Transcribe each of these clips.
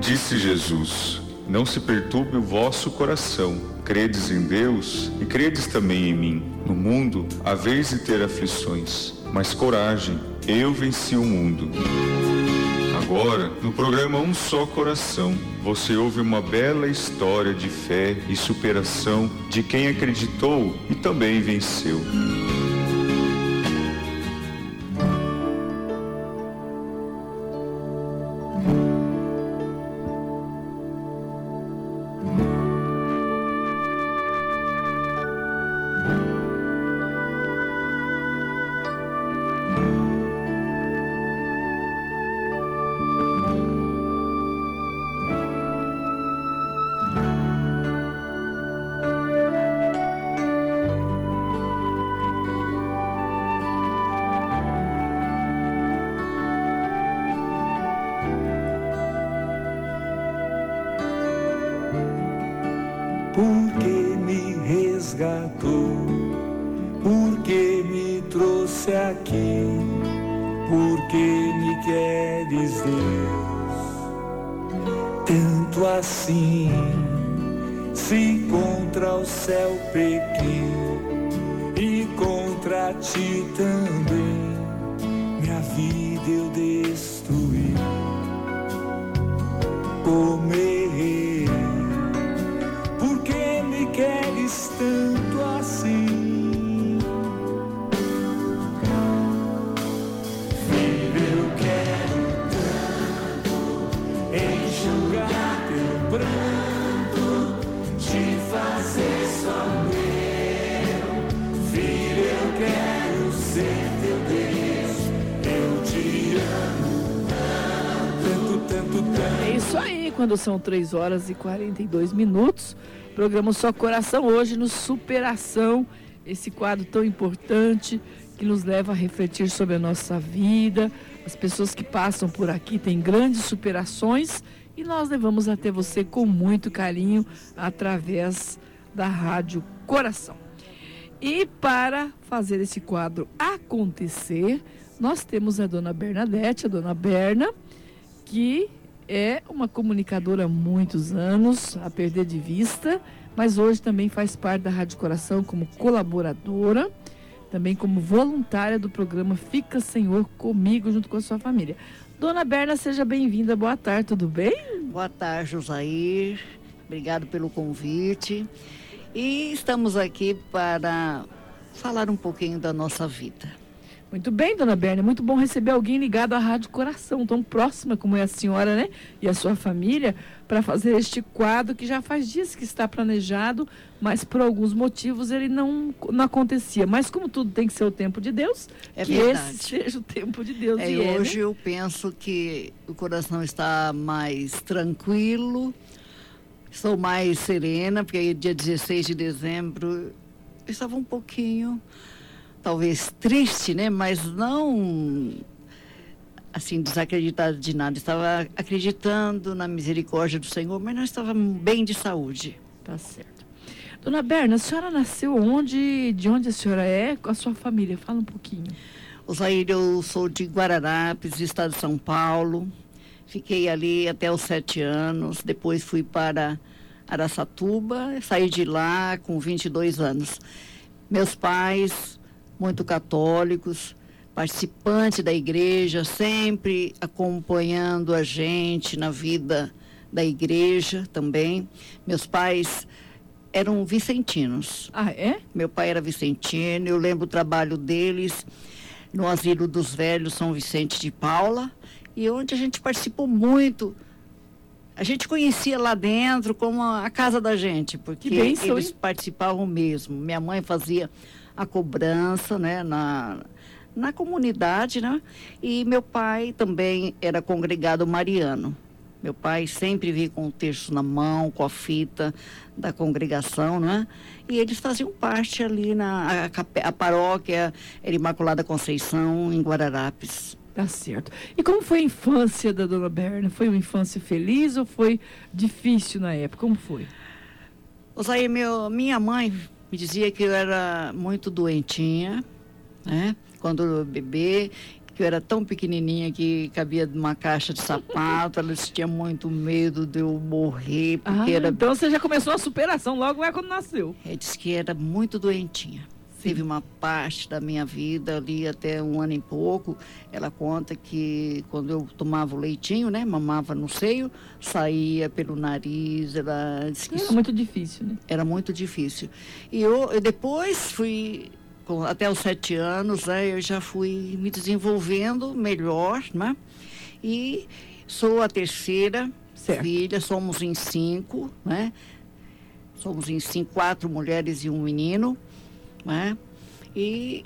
Disse Jesus: não se perturbe o vosso coração. Credes em Deus e credes também em mim. No mundo haveis de ter aflições, mas coragem, eu venci o mundo. Agora, no programa Um Só Coração, você ouve uma bela história de fé e superação de quem acreditou e também venceu. Porque me resgatou, porque me trouxe aqui, porque me queres, Deus, tanto assim. Se contra o céu pequei e contra ti também, minha vida eu destruí, como errei. Porque me queres tanto assim? Filho, eu quero tanto enxugar teu pranto, te fazer só meu. Filho, eu quero ser teu Deus, eu te amo tanto, tanto, tanto. É isso aí, quando são 3h42, programa Só Coração, hoje no Superação, esse quadro tão importante que nos leva a refletir sobre a nossa vida. As pessoas que passam por aqui têm grandes superações e nós levamos até você com muito carinho através da Rádio Coração. E para fazer esse quadro acontecer, nós temos a dona Bernadette, a dona Berna, que é uma comunicadora há muitos anos, a perder de vista, mas hoje também faz parte da Rádio Coração como colaboradora, também como voluntária do programa Fica Senhor Comigo, junto com a sua família. Dona Berna, seja bem-vinda, boa tarde, tudo bem? Boa tarde, Josair, obrigado pelo convite. E estamos aqui para falar um pouquinho da nossa vida. Muito bem, dona Berna, muito bom receber alguém ligado à Rádio Coração, tão próxima como é a senhora, né? E a sua família, para fazer este quadro que já faz dias que está planejado, mas por alguns motivos ele não acontecia. Mas como tudo tem que ser o tempo de Deus, é que verdade. Esse seja o tempo de Deus. E hoje, né? Eu penso que o coração está mais tranquilo, estou mais serena, porque dia 16 de dezembro eu estava um pouquinho... talvez triste, né? Mas não, assim, desacreditada de nada. Estava acreditando na misericórdia do Senhor, mas não estava bem de saúde. Tá certo. Dona Berna, a senhora nasceu onde? De onde a senhora é? Com a sua família? Fala um pouquinho. Osair, eu sou de Guararapes, estado de São Paulo. Fiquei ali até os 7 anos. Depois fui para Araçatuba. Saí de lá com 22 anos. Meus pais... muito católicos, participantes da igreja, sempre acompanhando a gente na vida da igreja também. Meus pais eram vicentinos. Ah, é? Meu pai era vicentino, eu lembro o trabalho deles no Asilo dos Velhos São Vicente de Paula, e onde a gente participou muito. A gente conhecia lá dentro como a casa da gente, porque eles participavam mesmo. Minha mãe fazia a cobrança, né, na comunidade, né? E meu pai também era congregado mariano. Meu pai sempre vinha com o terço na mão, com a fita da congregação, né? E eles faziam parte ali a paróquia era Imaculada Conceição, em Guararapes. Tá certo. E como foi a infância da dona Berna? Foi uma infância feliz ou foi difícil na época? Como foi? Osair, minha mãe me dizia que eu era muito doentinha, né? Quando eu bebê, que eu era tão pequenininha que cabia numa caixa de sapato. Elas tinham muito medo de eu morrer, porque Então você já começou a superação logo lá quando nasceu. disse que era muito doentinha. Teve uma parte da minha vida ali até 1 ano e pouco. Ela conta que quando eu tomava o leitinho, né, mamava no seio, saía pelo nariz. Ela disse que Era muito difícil, né? era muito difícil. E eu depois fui, até os 7 anos, né, eu já fui me desenvolvendo melhor, né? E sou a terceira filha, somos em 5, né? Somos em 5, 4 mulheres e 1 menino, né? E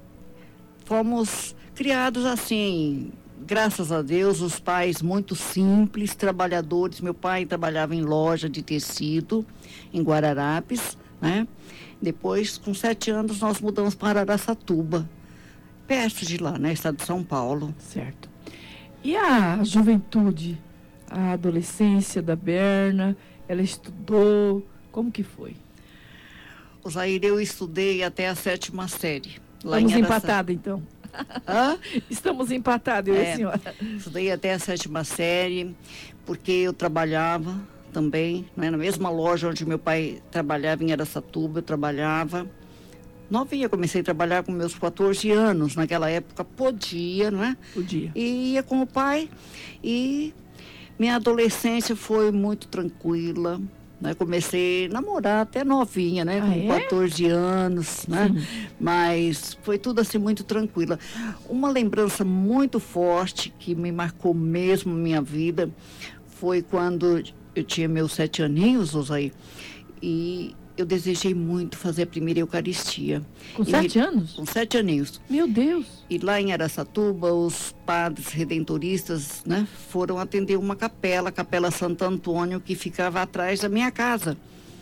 fomos criados assim, graças a Deus, os pais muito simples, trabalhadores. Meu pai trabalhava em loja de tecido em Guararapes, né? Depois, com 7 anos, nós mudamos para Araçatuba, perto de lá, né? Estado de São Paulo. Certo. E a juventude, a adolescência da Berna, ela estudou, como que foi? Osair, eu estudei até a 7ª série. Estamos empatados, então. Hã? Estamos empatados, eu e a senhora. Estudei até a 7ª série, porque eu trabalhava também, né, na mesma loja onde meu pai trabalhava, em Araçatuba, eu trabalhava. Novinha, comecei a trabalhar com meus 14 anos. Naquela época podia, não é? Podia. E ia com o pai. E minha adolescência foi muito tranquila. Né? Comecei a namorar até novinha, né? Com 14 anos, né? Mas foi tudo assim muito tranquila. Uma lembrança muito forte que me marcou mesmo minha vida foi quando eu tinha meus 7 aninhos, Osaí, e eu desejei muito fazer a primeira Eucaristia. Com 7 anos? Com 7 aninhos. Meu Deus! E lá em Araçatuba, os padres redentoristas, né, foram atender uma capela, a Capela Santo Antônio, que ficava atrás da minha casa.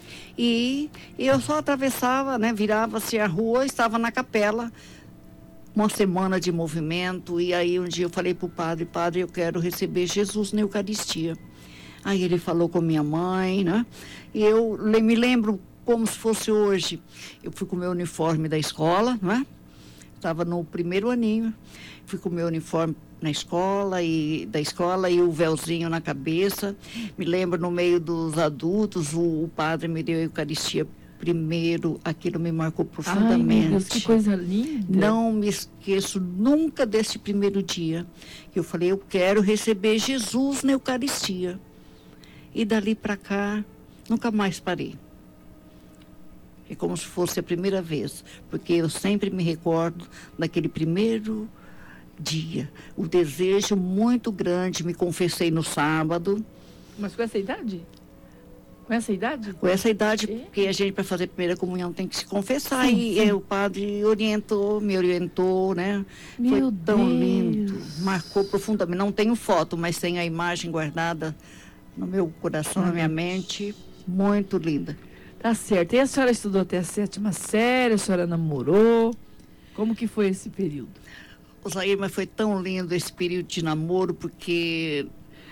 E eu só atravessava, né, virava-se a rua, estava na capela, uma semana de movimento. E aí um dia eu falei para o padre, eu quero receber Jesus na Eucaristia. Aí ele falou com minha mãe, né? E eu me lembro como se fosse hoje. Eu fui com o meu uniforme da escola, não é? Estava no 1º aninho. Fui com o meu uniforme da escola e o véuzinho na cabeça. Me lembro no meio dos adultos, o padre me deu a Eucaristia primeiro. Aquilo me marcou profundamente. Ai, meu Deus, que coisa linda. Não me esqueço nunca desse primeiro dia. Eu falei, eu quero receber Jesus na Eucaristia. E dali para cá, nunca mais parei. É como se fosse a primeira vez, porque eu sempre me recordo daquele primeiro dia. O desejo muito grande, me confessei no sábado. Mas com essa idade? Com essa idade? Com essa idade, porque a gente, para fazer a primeira comunhão, tem que se confessar. Sim. O padre me orientou, né? Foi tão lindo, marcou profundamente. Não tenho foto, mas tem a imagem guardada no meu coração, na minha mente, muito linda. Tá certo. E a senhora estudou até a 7ª série, a senhora namorou. Como que foi esse período? Osair, mas foi tão lindo esse período de namoro, porque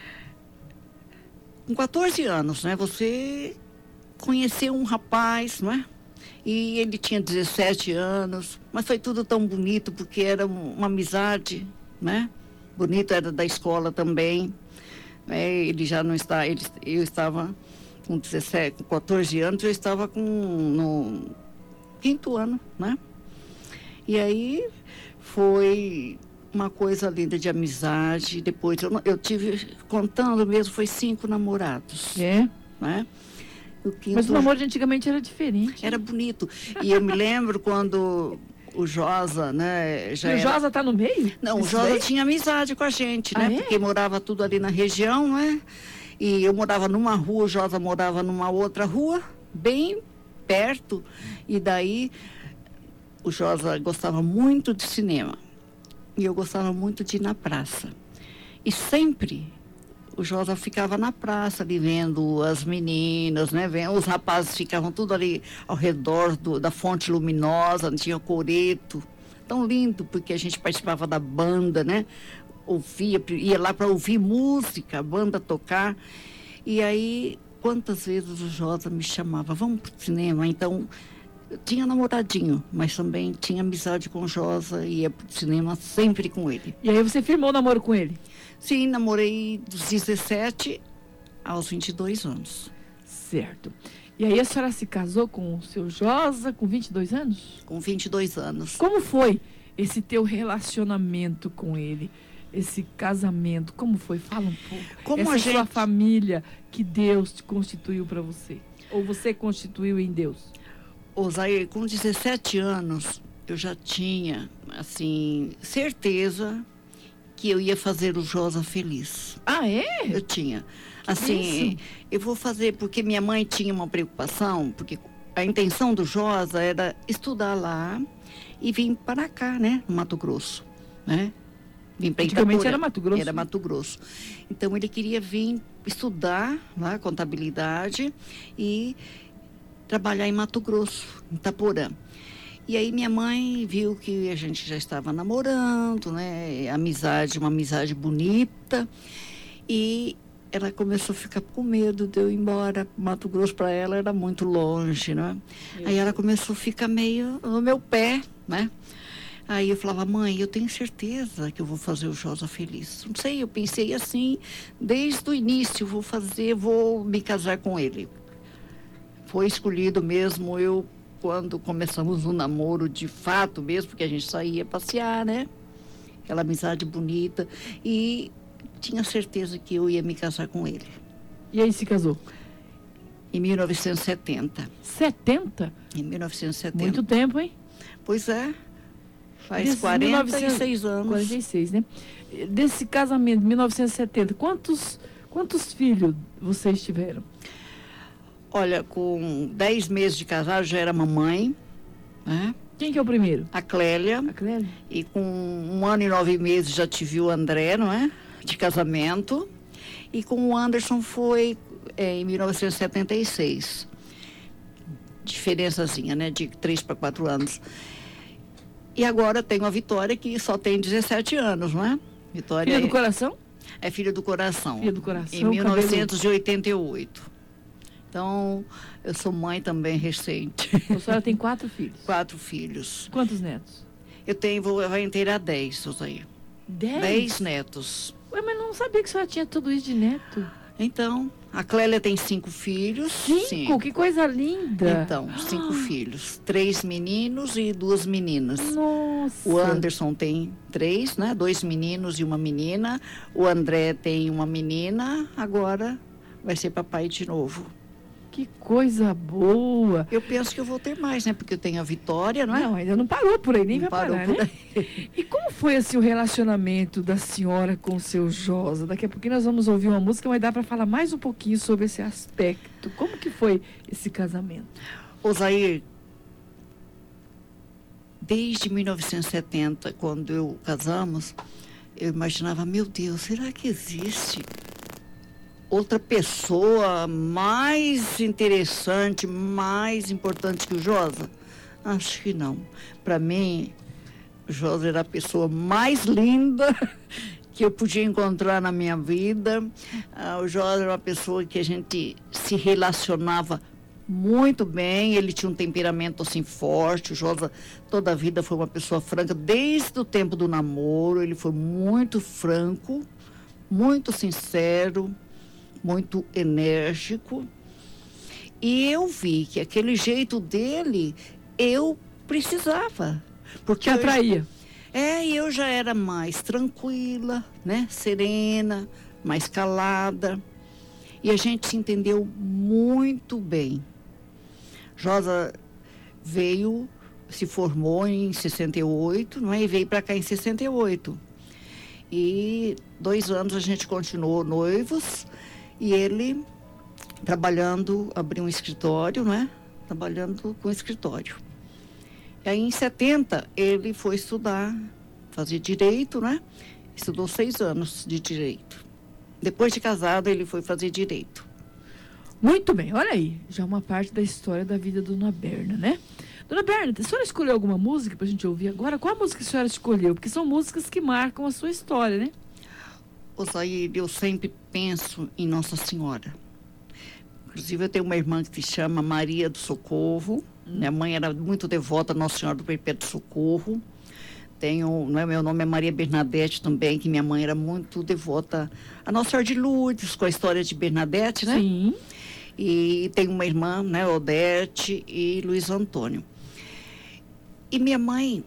com 14 anos, né, você conheceu um rapaz, não é? E ele tinha 17 anos, mas foi tudo tão bonito, porque era uma amizade, né? Bonito, era da escola também. Ele já não está, eu estava com 14 anos, eu estava no 5º ano, né? E aí foi uma coisa linda de amizade. Depois eu tive, contando mesmo, foi 5 namorados. Né? Mas o namoro de antigamente era diferente. Era bonito. E eu me lembro quando o Josa, né? O Josa tá no meio? Não, o Josa tinha amizade com a gente, né? Porque morava tudo ali na região, né? E eu morava numa rua, o Josa morava numa outra rua, bem perto. E daí o Josa gostava muito de cinema. E eu gostava muito de ir na praça. E sempre o Josa ficava na praça ali vendo as meninas, né? Os rapazes ficavam tudo ali ao redor da fonte luminosa, tinha coreto. Tão lindo, porque a gente participava da banda, né? Ia lá para ouvir música, a banda tocar. E aí, quantas vezes o Josa me chamava, vamos para o cinema? Então, Eu tinha namoradinho, mas também tinha amizade com o Josa e ia pro cinema sempre com ele. E aí você firmou o namoro com ele? Sim, namorei dos 17 aos 22 anos. Certo. E aí a senhora se casou com o seu Josa com 22 anos? Com 22 anos. Como foi esse teu relacionamento com ele? Esse casamento, como foi? Fala um pouco. Como essa a sua gente... família que Deus te constituiu para você? Ou você constituiu em Deus? Osair, com 17 anos, eu já tinha, assim, certeza que eu ia fazer o Josa feliz. Ah, é? Eu tinha. Assim, isso? eu vou fazer, porque minha mãe tinha uma preocupação, porque a intenção do Josa era estudar lá e vir para cá, né, no Mato Grosso, né? Vim para Antigamente era Mato Grosso. Era Mato Grosso. Então, ele queria vir estudar lá, contabilidade, e trabalhar em Mato Grosso, em Itaporã. E aí minha mãe viu que a gente já estava namorando, né? Uma amizade bonita. E ela começou a ficar com medo de eu ir embora. Mato Grosso para ela era muito longe, né? Aí ela começou a ficar meio no meu pé, né? Aí eu falava, mãe, eu tenho certeza que eu vou fazer o Josa feliz. Não sei, eu pensei assim, desde o início, vou me casar com ele. Foi escolhido mesmo quando começamos um namoro de fato mesmo, porque a gente saía passear, né? Aquela amizade bonita. E tinha certeza que eu ia me casar com ele. E aí se casou? Em 1970. 70? Em 1970. Muito tempo, hein? Pois é. Faz Desses 46 anos. 46, né? Desse casamento, 1970, quantos filhos vocês tiveram? Olha, com 10 meses de casado já era mamãe, né? Quem que é o primeiro? A Clélia. A Clélia? E com 1 ano e 9 meses já tive o André, não é? De casamento. E com o Anderson foi em 1976. Diferençazinha, né? De 3 para 4 anos. E agora tenho a Vitória, que só tem 17 anos, não é? Vitória Filha do coração? É filha do coração. Filha do coração. Em 1988. Então, eu sou mãe também recente. A senhora tem 4 filhos? 4 filhos. Quantos netos? Vai inteirar 10, Suzaí. 10? 10 netos. Ué, mas não sabia que a senhora tinha tudo isso de neto. Então, a Clélia tem 5 filhos. 5? Que coisa linda. Então, 5 filhos. 3 meninos e 2 meninas. Nossa. O Anderson tem 3, né? 2 meninos e 1 menina. O André tem 1 menina. Agora vai ser papai de novo. Que coisa boa. Eu penso que eu vou ter mais, né? Porque eu tenho a Vitória, não é? Não, ainda não parou por aí, nem Não vai parou parar, por né? E como foi assim o relacionamento da senhora com o seu Josa? Daqui a pouquinho nós vamos ouvir uma música, mas dá para falar mais um pouquinho sobre esse aspecto. Como que foi esse casamento? Osair, desde 1970, quando casamos, eu imaginava, meu Deus, será que existe outra pessoa mais interessante, mais importante que o Josa? Acho que não. Para mim, o Josa era a pessoa mais linda que eu podia encontrar na minha vida. O Josa era uma pessoa que a gente se relacionava muito bem. Ele tinha um temperamento assim forte. O Josa toda a vida foi uma pessoa franca. Desde o tempo do namoro, ele foi muito franco, muito sincero, muito enérgico. E eu vi que aquele jeito dele, eu precisava. Porque atraía. E eu já era mais tranquila, né? Serena, mais calada. E a gente se entendeu muito bem. Josa se formou em 68, não é? E veio para cá em 68. E 2 anos a gente continuou noivos. E ele trabalhando, abriu um escritório, né? Trabalhando com escritório. E aí, em 70, ele foi estudar, fazer direito, né? Estudou 6 anos de direito. Depois de casado, ele foi fazer direito. Muito bem, olha aí, já uma parte da história da vida da Dona Berna, né? Dona Berna, a senhora escolheu alguma música pra gente ouvir agora? Qual a música que a senhora escolheu? Porque são músicas que marcam a sua história, né? Osair, eu sempre penso em Nossa Senhora. Inclusive, eu tenho uma irmã que se chama Maria do Socorro. Minha mãe era muito devota a Nossa Senhora do Perpétuo Socorro. Meu nome é Maria Bernadette também, que minha mãe era muito devota a Nossa Senhora de Lourdes, com a história de Bernadette, né? Sim. E tem uma irmã, né, Odete e Luiz Antônio. E minha mãe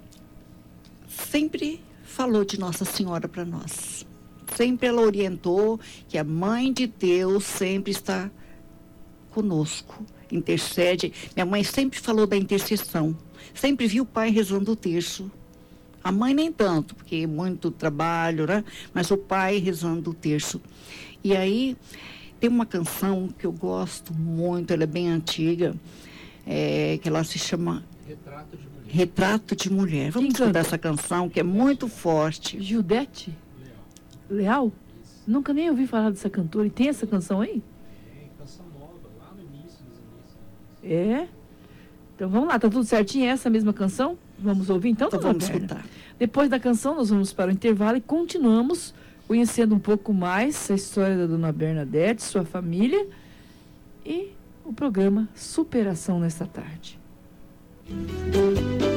sempre falou de Nossa Senhora para nós. Sempre ela orientou que a Mãe de Deus sempre está conosco, intercede. Minha mãe sempre falou da intercessão, sempre viu o pai rezando o terço. A mãe nem tanto, porque muito trabalho, né? Mas o pai rezando o terço. E aí, tem uma canção que eu gosto muito, ela é bem antiga, que ela se chama Retrato de Mulher. Vamos escutar essa canção, que é muito forte. Gildete? Leal? Nunca nem ouvi falar dessa cantora. E tem essa canção aí? Tem, canção nova, lá no início dos inícios. É? Então vamos lá, tá tudo certinho? É essa mesma canção? Vamos ouvir então? Então vamos escutar. Depois da canção, nós vamos para o intervalo e continuamos conhecendo um pouco mais a história da Dona Bernadette, sua família e o programa Superação nesta tarde.